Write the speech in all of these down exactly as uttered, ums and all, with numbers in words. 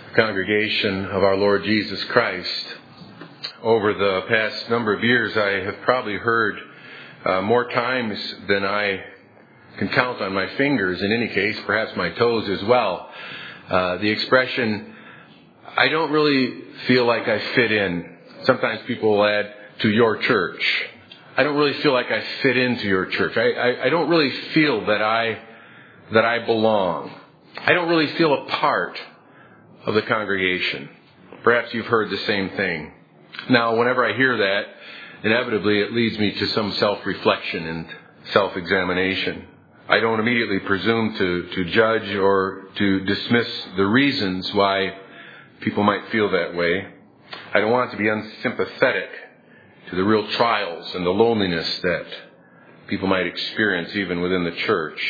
congregation of our Lord Jesus Christ. Over the past number of years, I have probably heard uh, more times than I can count on my fingers, in any case, perhaps my toes as well, uh, the expression, I don't really feel like I fit in. Sometimes people will add, to your church. I don't really feel like I fit into your church. I, I, I don't really feel that I that I belong. I don't really feel a part of the congregation. Perhaps you've heard the same thing. Now, whenever I hear that, inevitably it leads me to some self-reflection and self-examination. I don't immediately presume to, to judge or to dismiss the reasons why people might feel that way. I don't want to be unsympathetic to the real trials and the loneliness that people might experience even within the church.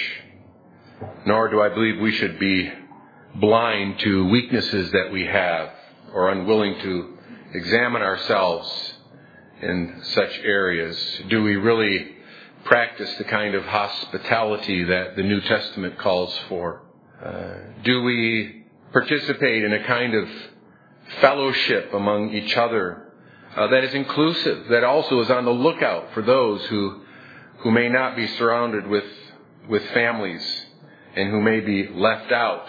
Nor do I believe we should be blind to weaknesses that we have or unwilling to examine ourselves in such areas. Do we really practice the kind of hospitality that the New Testament calls for? Uh, do we participate in a kind of fellowship among each other uh, that is inclusive, that also is on the lookout for those who who may not be surrounded with with families and who may be left out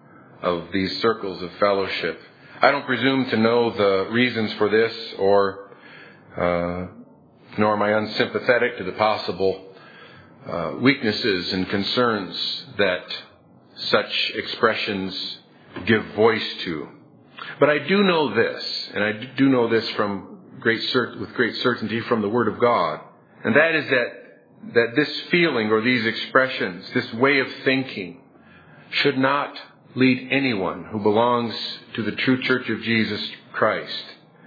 of these circles of fellowship? I don't presume to know the reasons for this, or uh, nor am I unsympathetic to the possible uh, weaknesses and concerns that such expressions give voice to. But I do know this, and I do know this from great cert- with great certainty from the Word of God, and that is that that this feeling or these expressions, this way of thinking, should not lead anyone who belongs to the true Church of Jesus Christ.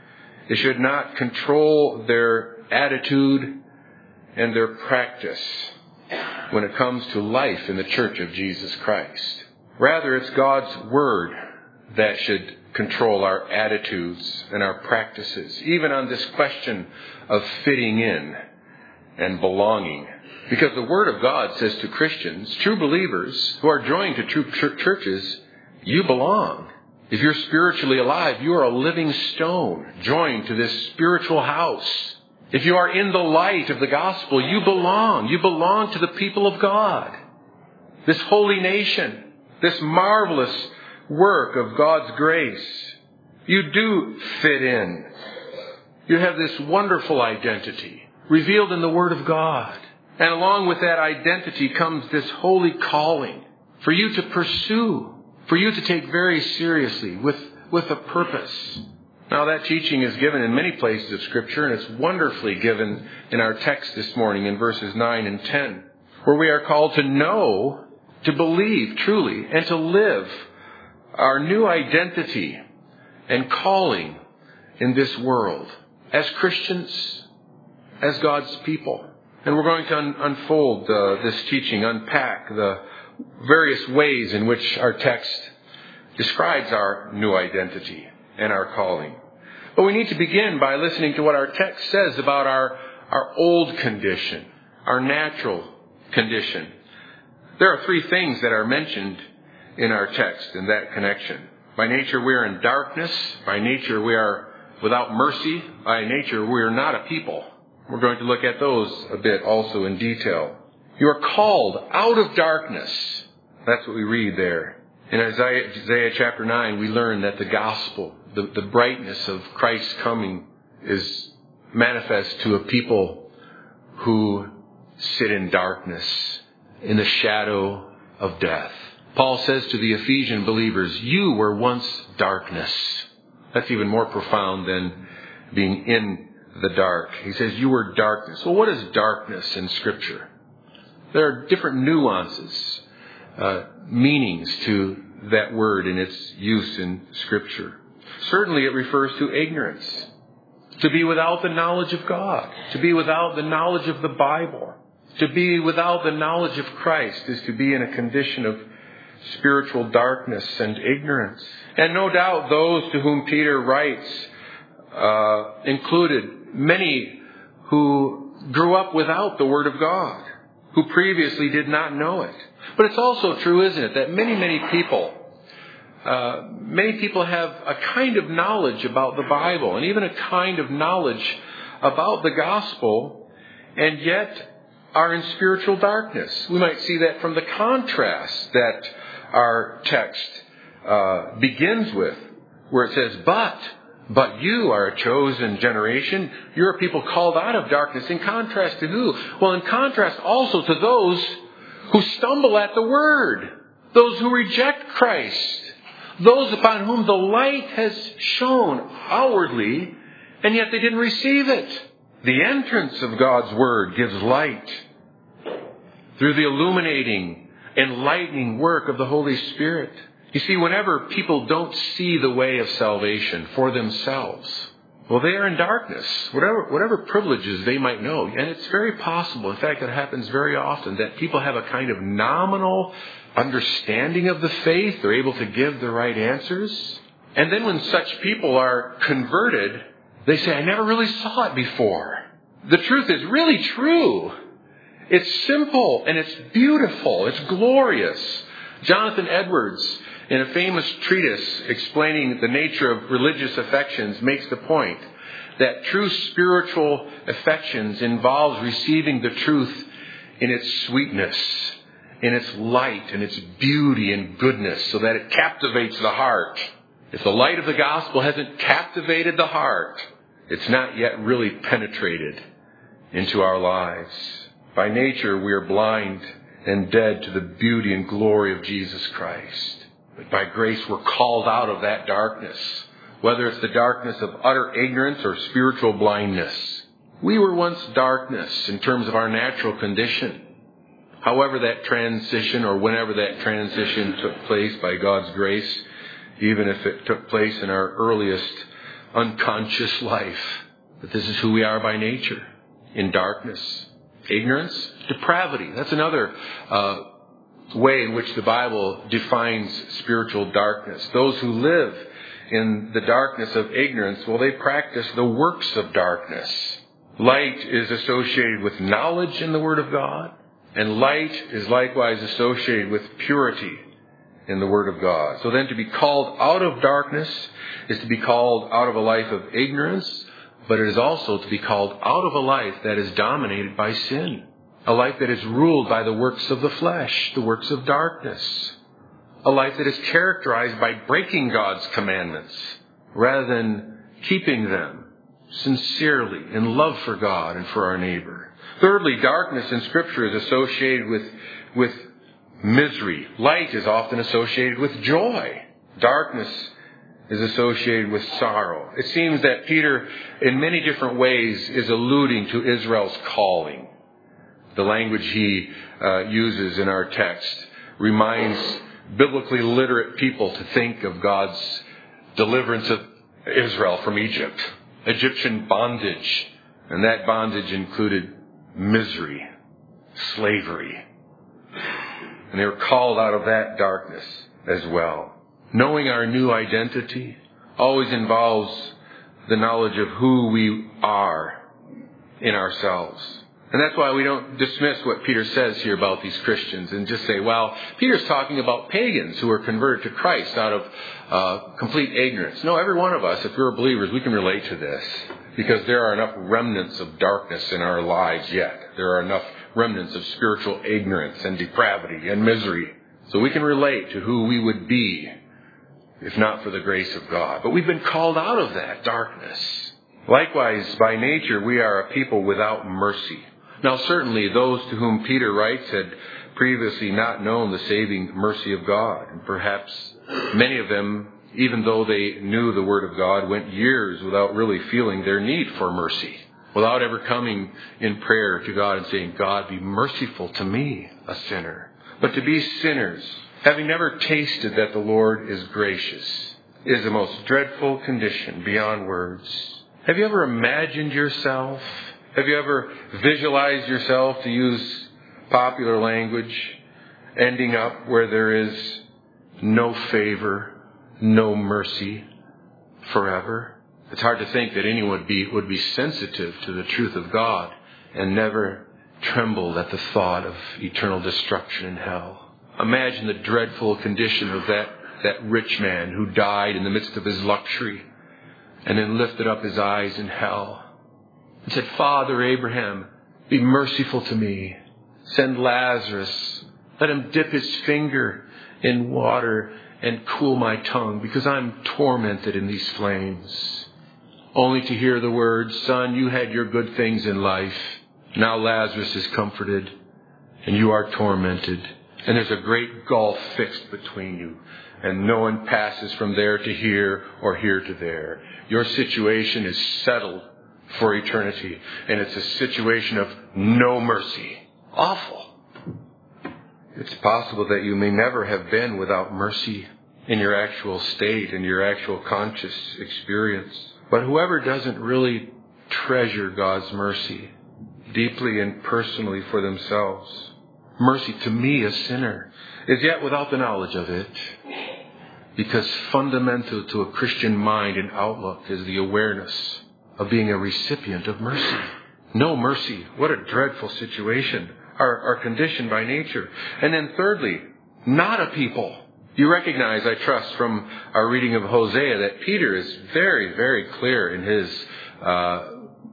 It should not control their attitude and their practice when it comes to life in the Church of Jesus Christ. Rather, it's God's Word that should control our attitudes and our practices, even on this question of fitting in and belonging. Because the Word of God says to Christians, true believers who are joined to true churches, you belong. If you're spiritually alive, you are a living stone joined to this spiritual house. If you are in the light of the gospel, you belong. You belong to the people of God. This holy nation, this marvelous work of God's grace. You do fit in. You have this wonderful identity revealed in the Word of God. And along with that identity comes this holy calling for you to pursue, for you to take very seriously with, with a purpose. Now, that teaching is given in many places of Scripture, and it's wonderfully given in our text this morning in verses nine and ten, where we are called to know, to believe truly, and to live our new identity and calling in this world as Christians, as God's people. And we're going to un- unfold uh, this teaching, unpack the various ways in which our text describes our new identity and our calling. But we need to begin by listening to what our text says about our, our old condition, our natural condition. There are three things that are mentioned in our text in that connection. By nature we are in darkness. By nature we are without mercy. By nature we are not a people. We're going to look at those a bit also in detail. You are called out of darkness. That's what we read there. In Isaiah, Isaiah chapter nine, we learn that the gospel, the, the brightness of Christ's coming, is manifest to a people who sit in darkness, in the shadow of death. Paul says to the Ephesian believers, you were once darkness. That's even more profound than being in the dark. He says you were darkness. Well, what is darkness in Scripture? There are different nuances, uh, meanings to that word in its use in Scripture. Certainly it refers to ignorance, to be without the knowledge of God, to be without the knowledge of the Bible. To be without the knowledge of Christ is to be in a condition of spiritual darkness and ignorance. And no doubt those to whom Peter writes uh, included many who grew up without the Word of God, who previously did not know it. But it's also true, isn't it, that many, many people uh, many people have a kind of knowledge about the Bible and even a kind of knowledge about the gospel, and yet are in spiritual darkness. We might see that from the contrast that our text uh, begins with, where it says, but, but you are a chosen generation. You're a people called out of darkness. In contrast to who? Well, in contrast also to those who stumble at the word, those who reject Christ, those upon whom the light has shone outwardly, and yet they didn't receive it. The entrance of God's word gives light through the illuminating, enlightening work of the Holy Spirit. You see, whenever people don't see the way of salvation for themselves, well, they are in darkness, whatever whatever privileges they might know. And it's very possible, in fact, it happens very often, that people have a kind of nominal understanding of the faith. They're able to give the right answers. And then when such people are converted, they say, I never really saw it before. The truth is really true. It's simple and it's beautiful. It's glorious. Jonathan Edwards, in a famous treatise explaining the nature of religious affections, makes the point that true spiritual affections involves receiving the truth in its sweetness, in its light, in its beauty and goodness, so that it captivates the heart. If the light of the gospel hasn't captivated the heart, it's not yet really penetrated into our lives. By nature, we are blind and dead to the beauty and glory of Jesus Christ. But by grace, we're called out of that darkness, whether it's the darkness of utter ignorance or spiritual blindness. We were once darkness in terms of our natural condition. However that transition, or whenever that transition took place by God's grace, even if it took place in our earliest unconscious life, that this is who we are by nature, in darkness. Ignorance, depravity. That's another uh, way in which the Bible defines spiritual darkness. Those who live in the darkness of ignorance, well, they practice the works of darkness. Light is associated with knowledge in the Word of God, and light is likewise associated with purity in the Word of God. So then to be called out of darkness is to be called out of a life of ignorance, but it is also to be called out of a life that is dominated by sin. A life that is ruled by the works of the flesh, the works of darkness. A life that is characterized by breaking God's commandments rather than keeping them sincerely in love for God and for our neighbor. Thirdly, darkness in Scripture is associated with, with misery. Light is often associated with joy. Darkness is associated with sorrow. It seems that Peter, in many different ways, is alluding to Israel's calling. The language he uh, uses in our text reminds biblically literate people to think of God's deliverance of Israel from Egypt, Egyptian bondage, and that bondage included misery, slavery. And they were called out of that darkness as well. Knowing our new identity always involves the knowledge of who we are in ourselves. And that's why we don't dismiss what Peter says here about these Christians and just say, well, Peter's talking about pagans who are converted to Christ out of uh, complete ignorance. No, every one of us, if we're believers, we can relate to this because there are enough remnants of darkness in our lives yet. There are enough remnants of spiritual ignorance and depravity and misery. So we can relate to who we would be if not for the grace of God. But we've been called out of that darkness. Likewise, by nature, we are a people without mercy. Now, certainly, those to whom Peter writes had previously not known the saving mercy of God. And perhaps many of them, even though they knew the Word of God, went years without really feeling their need for mercy, without ever coming in prayer to God and saying, God, be merciful to me, a sinner. But to be sinners, having never tasted that the Lord is gracious, is the most dreadful condition beyond words. Have you ever imagined yourself? Have you ever visualized yourself, to use popular language, ending up where there is no favor, no mercy forever? It's hard to think that anyone would be, would be sensitive to the truth of God and never trembled at the thought of eternal destruction in hell. Imagine the dreadful condition of that, that rich man who died in the midst of his luxury and then lifted up his eyes in hell and said, Father Abraham, be merciful to me. Send Lazarus. Let him dip his finger in water and cool my tongue, because I'm tormented in these flames. Only to hear the words, Son, you had your good things in life. Now Lazarus is comforted and you are tormented. And there's a great gulf fixed between you. And no one passes from there to here or here to there. Your situation is settled for eternity. And it's a situation of no mercy. Awful. It's possible that you may never have been without mercy in your actual state, in your actual conscious experience. But whoever doesn't really treasure God's mercy deeply and personally for themselves, mercy to me, a sinner, is yet without the knowledge of it. Because fundamental to a Christian mind and outlook is the awareness of being a recipient of mercy. No mercy. What a dreadful situation. Our, our condition by nature. And then thirdly, not a people. You recognize, I trust, from our reading of Hosea that Peter is very, very clear in his uh,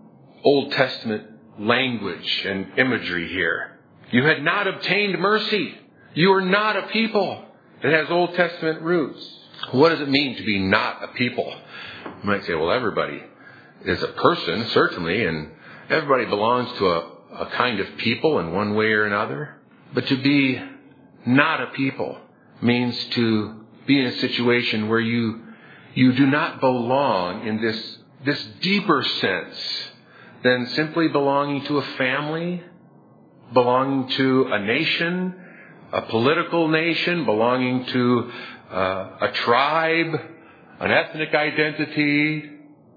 Old Testament language and imagery here. You had not obtained mercy. You are not a people. It has Old Testament roots. What does it mean to be not a people? You might say, well, everybody is a person, certainly, and everybody belongs to a, a kind of people in one way or another. But to be not a people means to be in a situation where you you do not belong in this this deeper sense than simply belonging to a family, belonging to a nation, a political nation, belonging to uh, a tribe, an ethnic identity,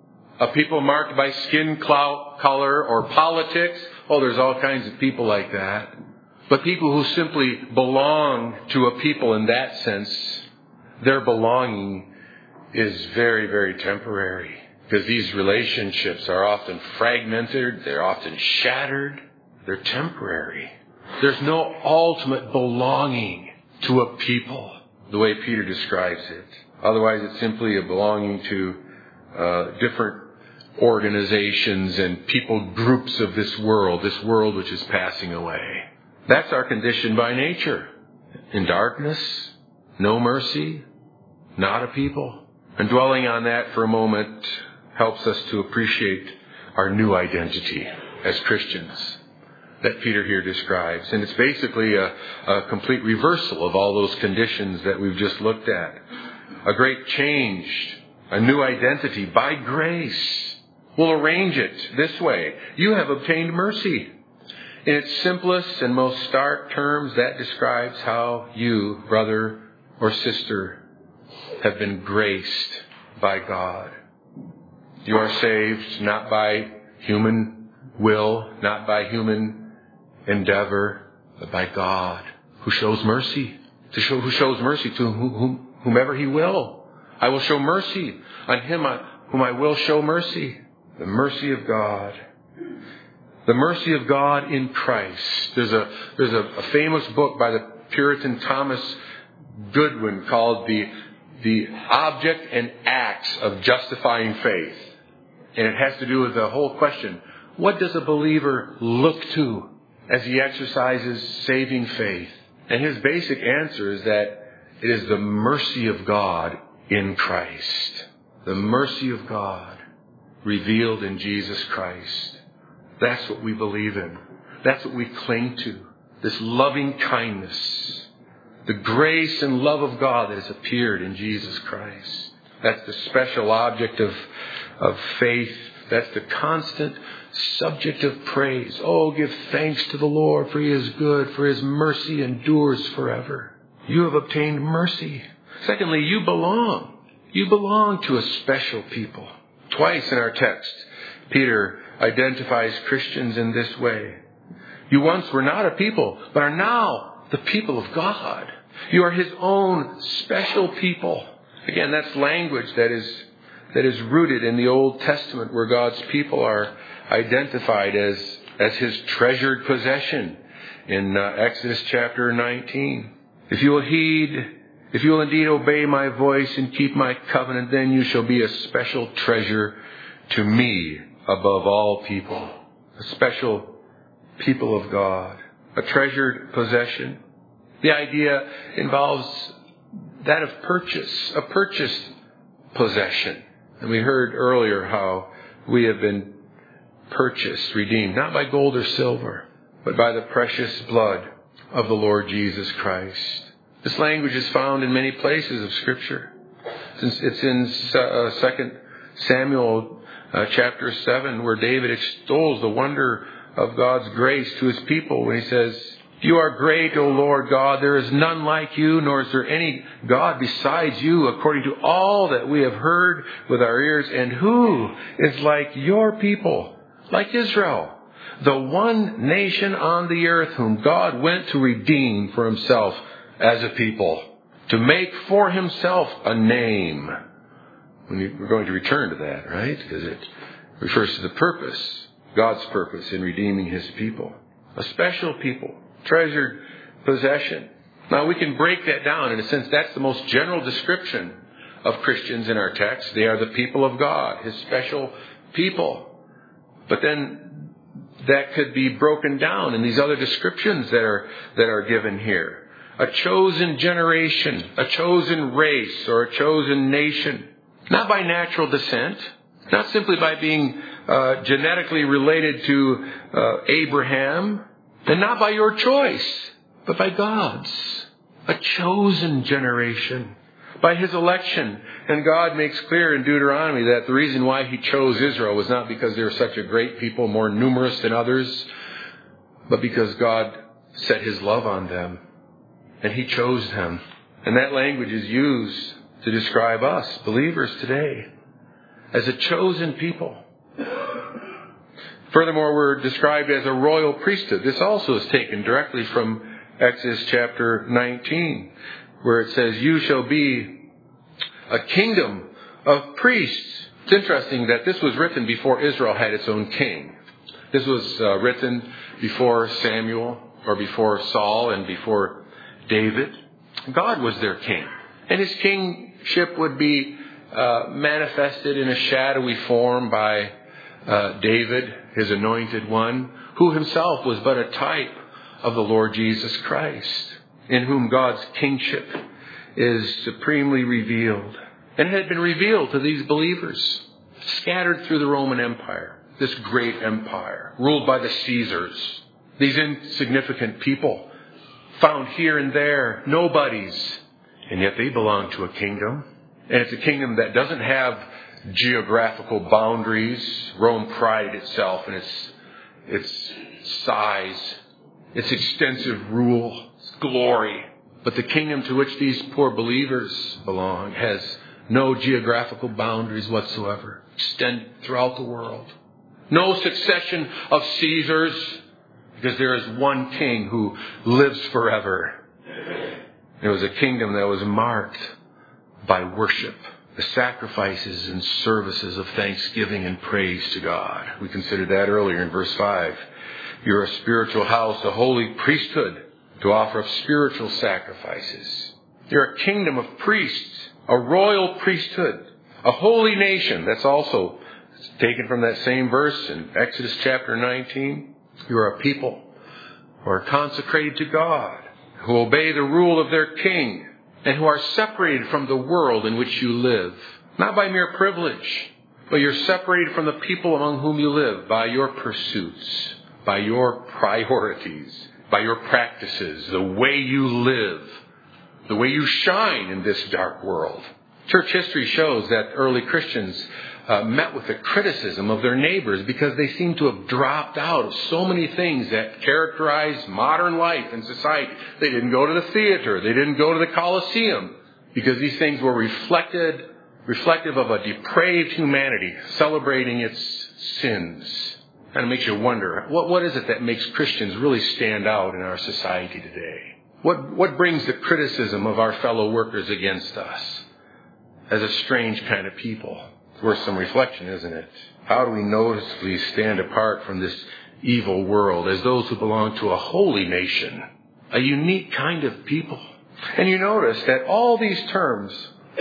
a people marked by skin color or politics. Oh, there's all kinds of people like that. But people who simply belong to a people in that sense, their belonging is very, very temporary. Because these relationships are often fragmented, they're often shattered, they're temporary. There's no ultimate belonging to a people, the way Peter describes it. Otherwise, it's simply a belonging to uh, different organizations and people groups of this world, this world which is passing away. That's our condition by nature. In darkness, no mercy, not a people. And dwelling on that for a moment helps us to appreciate our new identity as Christians that Peter here describes. And it's basically a, a complete reversal of all those conditions that we've just looked at. A great change, a new identity by grace. We'll arrange it this way. You have obtained mercy. In its simplest and most stark terms, that describes how you, brother or sister, have been graced by God. You are saved not by human will, not by human endeavor, but by God, who shows mercy, to show, who shows mercy to whom, whomever He will. I will show mercy on him whom I will show mercy. The mercy of God. The mercy of God in Christ. There's a there's a, a famous book by the Puritan Thomas Goodwin called the the Object and Acts of Justifying Faith, and it has to do with the whole question: what does a believer look to as he exercises saving faith? And his basic answer is that it is the mercy of God in Christ, the mercy of God revealed in Jesus Christ. That's what we believe in. That's what we cling to. This loving kindness. The grace and love of God that has appeared in Jesus Christ. That's the special object of, of faith. That's the constant subject of praise. Oh, give thanks to the Lord, for He is good, for His mercy endures forever. You have obtained mercy. Secondly, you belong. You belong to a special people. Twice in our text, Peter identifies Christians in this way. You once were not a people, but are now the people of God. You are His own special people. Again, that's language that is that is rooted in the Old Testament, where God's people are identified as, as His treasured possession in uh, Exodus chapter nineteen. If you will heed If you will indeed obey my voice and keep my covenant, then you shall be a special treasure to me above all people. A special people of God. A treasured possession. The idea involves that of purchase. A purchased possession. And we heard earlier how we have been purchased, redeemed, not by gold or silver, but by the precious blood of the Lord Jesus Christ. This language is found in many places of Scripture. It's in uh, Second Samuel uh, chapter seven, where David extols the wonder of God's grace to his people when he says, "You are great, O Lord God. There is none like you, nor is there any God besides you, according to all that we have heard with our ears. And who is like your people, like Israel, the one nation on the earth whom God went to redeem for himself as a people, to make for himself a name." We're going to return to that, right? Because it refers to the purpose, God's purpose in redeeming his people. A special people, treasured possession. Now we can break that down. In a sense, that's the most general description of Christians in our text. They are the people of God, his special people. But then that could be broken down in these other descriptions that are that are given here. A chosen generation, a chosen race, or a chosen nation. Not by natural descent, not simply by being uh, genetically related to uh, Abraham, and not by your choice, but by God's. A chosen generation. By his election. And God makes clear in Deuteronomy that the reason why he chose Israel was not because they were such a great people, more numerous than others, but because God set his love on them. And he chose them. And that language is used to describe us, believers today, as a chosen people. Furthermore, we're described as a royal priesthood. This also is taken directly from Exodus chapter nineteen, where it says, "You shall be a kingdom of priests." It's interesting that this was written before Israel had its own king. This was uh, written before Samuel, or before Saul, and before David. God was their king. And his kingship would be uh, manifested in a shadowy form by uh, David, his anointed one, who himself was but a type of the Lord Jesus Christ, in whom God's kingship is supremely revealed. And it had been revealed to these believers, scattered through the Roman Empire, this great empire, ruled by the Caesars. These insignificant people, found here and there, nobodies, and yet they belong to a kingdom. And it's a kingdom that doesn't have geographical boundaries. Rome prided itself in its, its size, its extensive rule, its glory. But the kingdom to which these poor believers belong has no geographical boundaries whatsoever, extended throughout the world. No succession of Caesars, because there is one king who lives forever. It was a kingdom that was marked by worship, the sacrifices and services of thanksgiving and praise to God. We considered that earlier in verse five. You're a spiritual house, a holy priesthood, to offer up spiritual sacrifices. You're a kingdom of priests, a royal priesthood, a holy nation. That's also taken from that same verse in Exodus chapter nineteen. You are a people who are consecrated to God, who obey the rule of their king, and who are separated from the world in which you live. Not by mere privilege, but you're separated from the people among whom you live by your pursuits, by your priorities, by your practices, the way you live, the way you shine in this dark world. Church history shows that early Christians Uh, met with the criticism of their neighbors because they seem to have dropped out of so many things that characterize modern life and society. They didn't go to the theater. They didn't go to the Colosseum because these things were reflected, reflective of a depraved humanity celebrating its sins. And it makes you wonder, what, what is it that makes Christians really stand out in our society today? What, what brings the criticism of our fellow workers against us as a strange kind of people? Worth some reflection, isn't it? How do we noticeably stand apart from this evil world as those who belong to a holy nation, a unique kind of people, And you notice that all these terms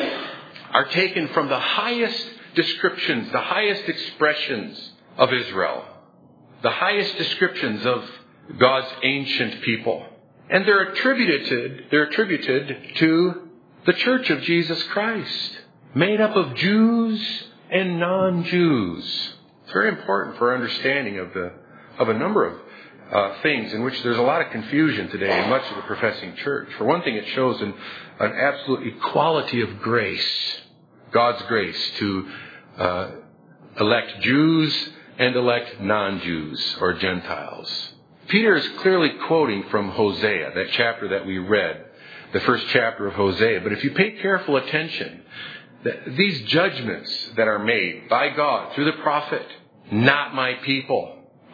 are taken from the highest descriptions, the highest expressions of Israel, the highest descriptions of God's ancient people. And they're attributed, they're attributed to the Church of Jesus Christ, made up of Jews and non-Jews. It's very important for our understanding of the of a number of uh, things in which there's a lot of confusion today in much of the professing church. For one thing, it shows an, an absolute equality of grace, God's grace to uh, elect Jews and elect non-Jews or Gentiles. Peter is clearly quoting from Hosea, that chapter that we read, the first chapter of Hosea. But if you pay careful attention, these judgments that are made by God through the prophet, not my people.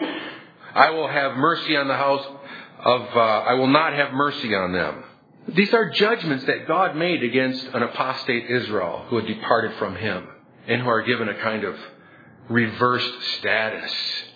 I will have mercy on the house of, uh, I will not have mercy on them. These are judgments that God made against an apostate Israel who had departed from Him and who are given a kind of reversed status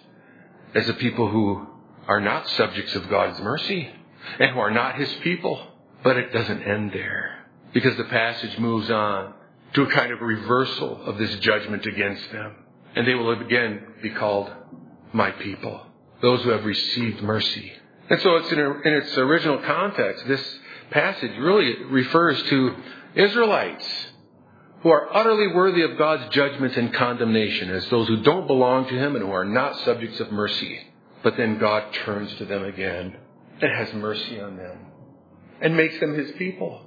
as a people who are not subjects of God's mercy and who are not His people. But it doesn't end there, because the passage moves on to a kind of reversal of this judgment against them. And they will again be called my people, those who have received mercy. And so it's in, a, in its original context, this passage really refers to Israelites who are utterly worthy of God's judgment and condemnation as those who don't belong to Him and who are not subjects of mercy. But then God turns to them again and has mercy on them and makes them His people.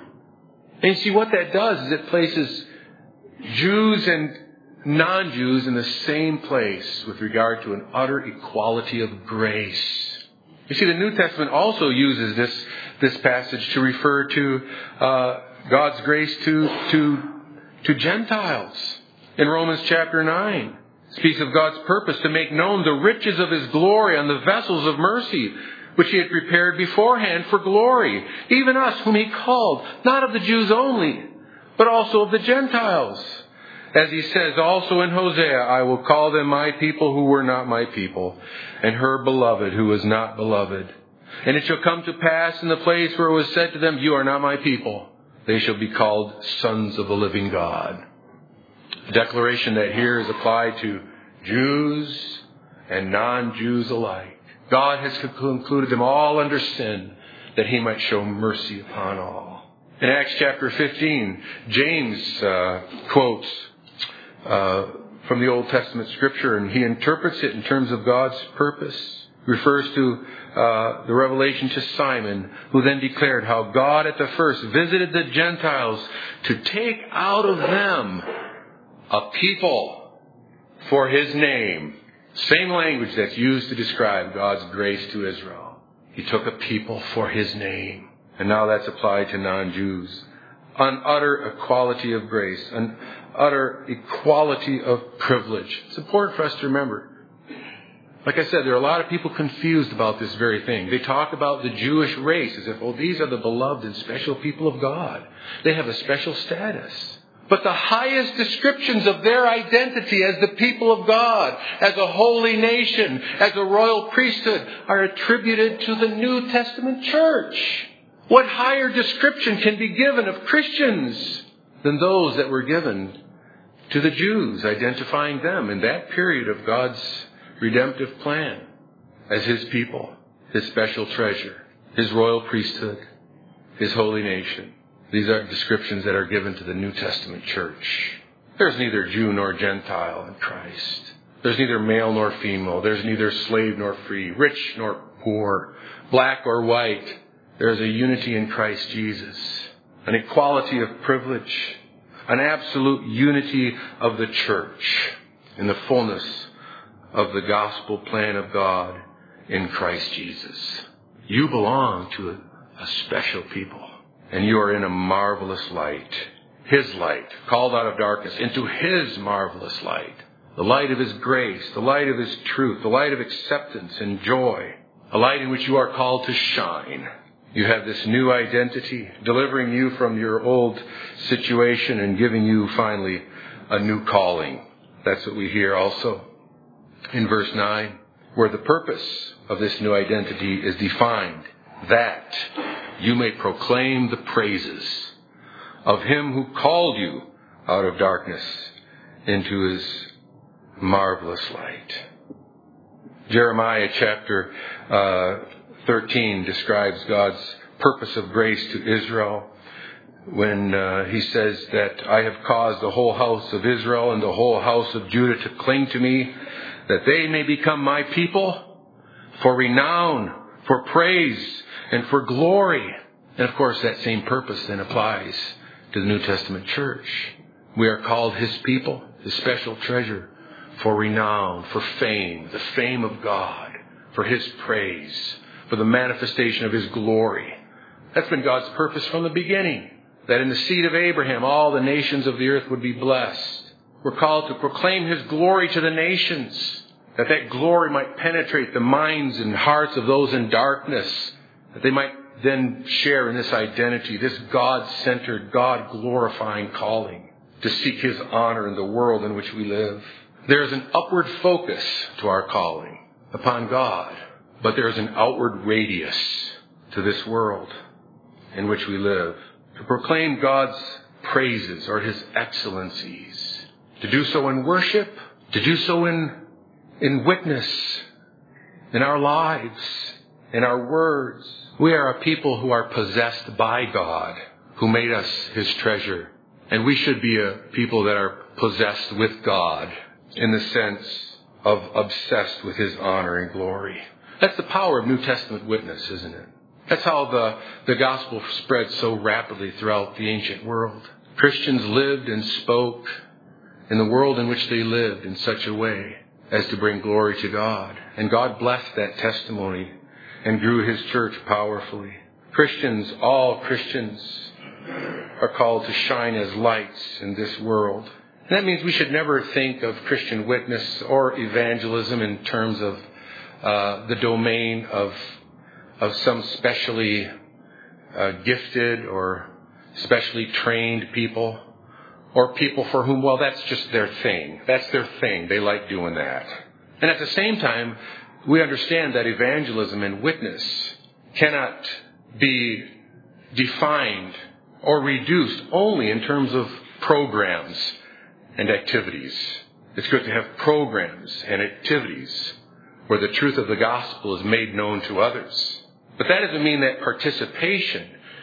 And you see, what that does is it places Jews and non-Jews in the same place with regard to an utter equality of grace. You see, the New Testament also uses this, this passage to refer to uh, God's grace to, to, to Gentiles. In Romans chapter nine, it speaks of God's purpose to make known the riches of His glory on the vessels of mercy, which He had prepared beforehand for glory, even us whom He called, not of the Jews only, but also of the Gentiles. As He says also in Hosea, I will call them my people who were not my people, and her beloved who was not beloved. And it shall come to pass in the place where it was said to them, you are not my people, they shall be called sons of the living God. The declaration that here is applied to Jews and non-Jews alike. God has concluded them all under sin, that He might show mercy upon all. In Acts chapter fifteen, James uh, quotes uh, from the Old Testament Scripture, and he interprets it in terms of God's purpose. He refers to uh, the revelation to Simon, who then declared how God at the first visited the Gentiles to take out of them a people for His name. Same language that's used to describe God's grace to Israel. He took a people for His name. And now that's applied to non-Jews. An utter equality of grace. An utter equality of privilege. It's important for us to remember. Like I said, there are a lot of people confused about this very thing. They talk about the Jewish race as if, oh, these are the beloved and special people of God. They have a special status. But the highest descriptions of their identity as the people of God, as a holy nation, as a royal priesthood, are attributed to the New Testament church. What higher description can be given of Christians than those that were given to the Jews, identifying them in that period of God's redemptive plan as His people, His special treasure, His royal priesthood, His holy nation. These are descriptions that are given to the New Testament church. There's neither Jew nor Gentile in Christ. There's neither male nor female. There's neither slave nor free, rich nor poor, black or white. There's a unity in Christ Jesus, an equality of privilege, an absolute unity of the church in the fullness of the gospel plan of God in Christ Jesus. You belong to a, a special people. And you are in a marvelous light. His light, called out of darkness into His marvelous light. The light of His grace, the light of His truth, the light of acceptance and joy. A light in which you are called to shine. You have this new identity, delivering you from your old situation and giving you finally a new calling. That's what we hear also in verse nine, where the purpose of this new identity is defined. That you may proclaim the praises of him who called you out of darkness into his marvelous light. Jeremiah chapter uh, thirteen describes God's purpose of grace to Israel when uh, he says that I have caused the whole house of Israel and the whole house of Judah to cling to me, that they may become my people for renown, for praise, and for glory. And of course, that same purpose then applies to the New Testament church. We are called his people, his special treasure, for renown, for fame, the fame of God, for his praise, for the manifestation of his glory. That's been God's purpose from the beginning, that in the seed of Abraham all the nations of the earth would be blessed. We're called to proclaim his glory to the nations, that that glory might penetrate the minds and hearts of those in darkness, that they might then share in this identity, this God-centered, God-glorifying calling to seek his honor in the world in which we live. There is an upward focus to our calling upon God, but there is an outward radius to this world in which we live, to proclaim God's praises or his excellencies, to do so in worship, to do so in, in witness, in our lives, in our words. We are a people who are possessed by God, who made us his treasure. And we should be a people that are possessed with God in the sense of obsessed with his honor and glory. That's the power of New Testament witness, isn't it? That's how the, the gospel spread so rapidly throughout the ancient world. Christians lived and spoke in the world in which they lived in such a way as to bring glory to God. And God blessed that testimony and grew his church powerfully. Christians, all Christians, are called to shine as lights in this world. And that means we should never think of Christian witness or evangelism in terms of uh, the domain of of some specially uh, gifted or specially trained people, or people for whom, well, that's just their thing. That's their thing. They like doing that. And at the same time, we understand that evangelism and witness cannot be defined or reduced only in terms of programs and activities. It's good to have programs and activities where the truth of the gospel is made known to others. But that doesn't mean that participation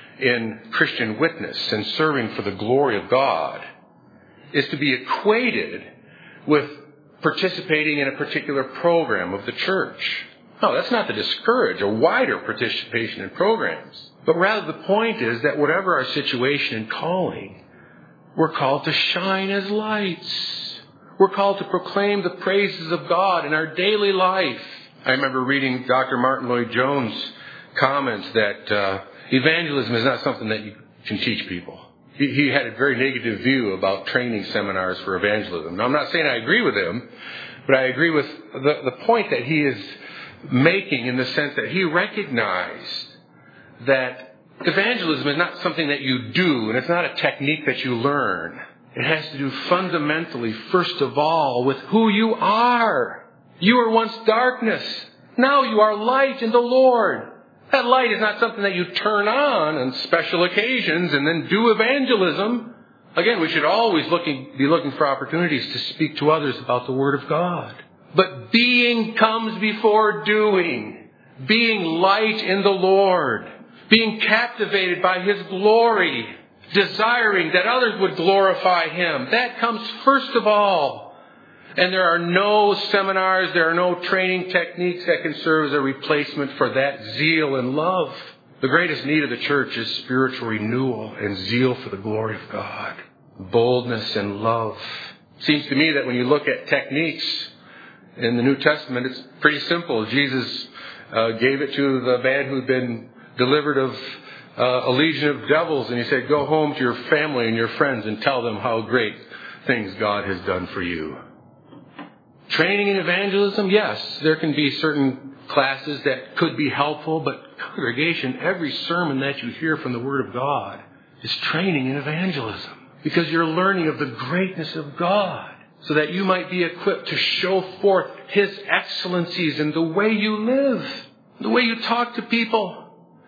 in Christian witness and serving for the glory of God is to be equated with participating in a particular program of the church. No, that's not to discourage a wider participation in programs. But rather the point is that whatever our situation and calling, we're called to shine as lights. We're called to proclaim the praises of God in our daily life. I remember reading Doctor Martin Lloyd-Jones' comments that uh, evangelism is not something that you can teach people. He, he had a very negative view about training seminars for evangelism. Now, I'm not saying I agree with him, but I agree with the, the point that he is making in the sense that he recognized that evangelism is not something that you do, and it's not a technique that you learn. It has to do fundamentally, first of all, with who you are. You were once darkness. Now you are light in the Lord. That light is not something that you turn on on special occasions and then do evangelism. Again, we should always looking, be looking for opportunities to speak to others about the Word of God. But being comes before doing. Being light in the Lord. Being captivated by his glory. Desiring that others would glorify him. That comes first of all. And there are no seminars, there are no training techniques that can serve as a replacement for that zeal and love. The greatest need of the church is spiritual renewal and zeal for the glory of God. Boldness and love. It seems to me that when you look at techniques in the New Testament, it's pretty simple. Jesus uh, gave it to the man who'd been delivered of uh, a legion of devils, and he said, go home to your family and your friends and tell them how great things God has done for you. Training in evangelism, yes, there can be certain classes that could be helpful, but congregation, every sermon that you hear from the Word of God is training in evangelism, because you're learning of the greatness of God so that you might be equipped to show forth his excellencies in the way you live, the way you talk to people,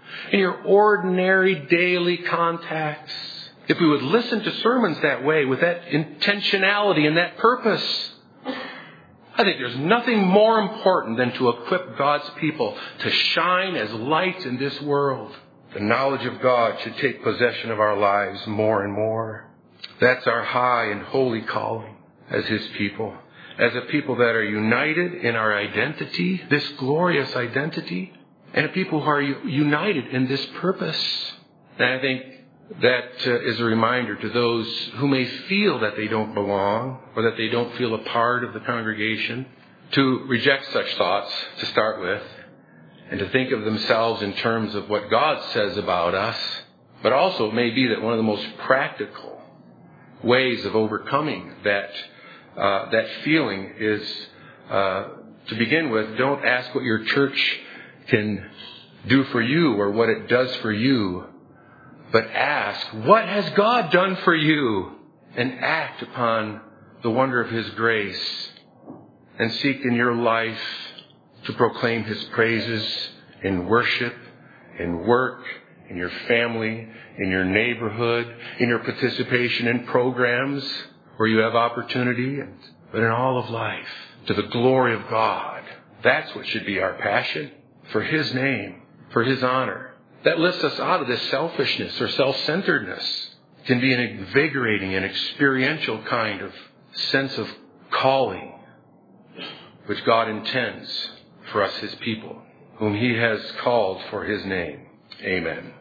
in your ordinary daily contacts. If we would listen to sermons that way, with that intentionality and that purpose, I think there's nothing more important than to equip God's people to shine as lights in this world. The knowledge of God should take possession of our lives more and more. That's our high and holy calling as His people. As a people that are united in our identity, this glorious identity, and a people who are united in this purpose. And I think that uh, is a reminder to those who may feel that they don't belong or that they don't feel a part of the congregation to reject such thoughts to start with and to think of themselves in terms of what God says about us. But also it may be that one of the most practical ways of overcoming that uh, that feeling is uh, to begin with, don't ask what your church can do for you or what it does for you, but ask, what has God done for you? And act upon the wonder of His grace and seek in your life to proclaim His praises in worship, in work, in your family, in your neighborhood, in your participation in programs where you have opportunity, but in all of life, to the glory of God. That's what should be our passion, for His name, for His honor. That lifts us out of this selfishness or self-centeredness. It can be an invigorating and experiential kind of sense of calling, which God intends for us, His people, whom He has called for His name. Amen.